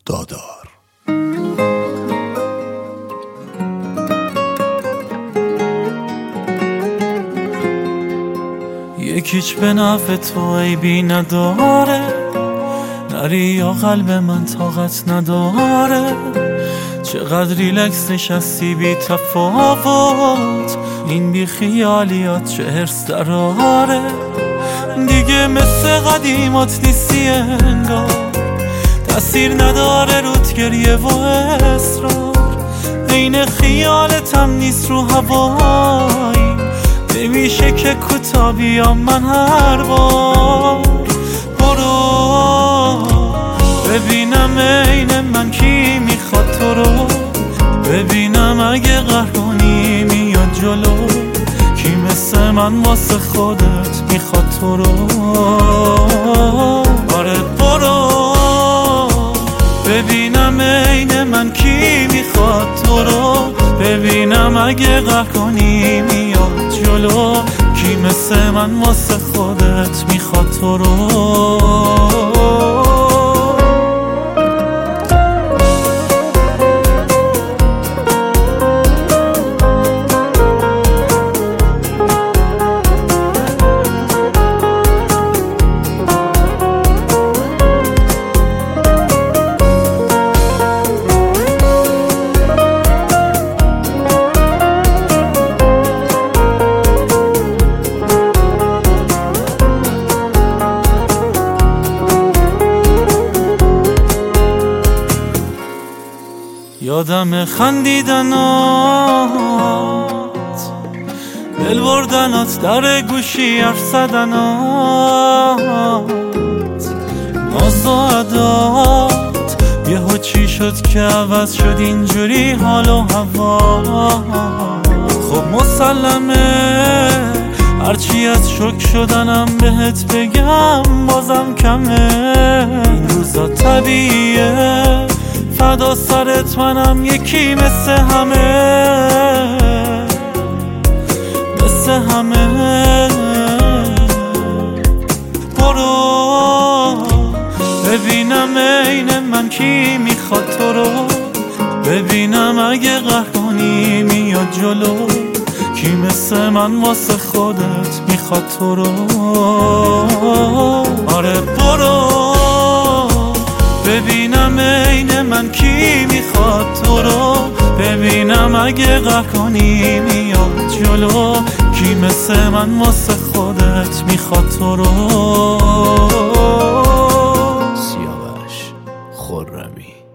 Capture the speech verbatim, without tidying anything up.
دادار. یکیچ به نفع تو عیبی نداره، نری یا قلب من طاقت نداره. چقدر ریلکس نشستی بی تفاوت، این بی خیالیات چه هرس دراره. دیگه مثل قدیمات نیستی انگار، تأثیر نداره رود گریه و اصرار. عین خیالتم نیست رو هوایی، نمیشه که کوتا بیام من هر بار. برو ببینم عین من کی میخواد تو رو، ببینم اگه قهر کنی میاد جلو. کی مثل من واسه خودت میخواد تو رو. آره برو ببینم عین من کی میخواد تو رو، ببینم اگه قهر کنی میاد جلو. کی مثل من واسه خودت میخواد تو رو. یادم خندیدنات، دل بردنات، در گوشی حرف زدنات، ناز و عدات. یهو چی شد که عوض شد اینجوری حال و هوا. خب مسلمه هرچی از شک شدنم بهت بگم بازم کمه. این روزا طبیعیه فدا سرت منم یکی مثل همه، مثل همه. برو ببینم عین من کی میخواد تو رو، ببینم اگه قهر کنی میاد جلو. کی مثل من واسه خودت میخواد تو رو. آره برو ببینم عین من کی میخواد تو رو، ببینم اگه قهر کنی میاد جلو. کی مثل من واسه خودت میخواد تو رو. سیاوش خرمی.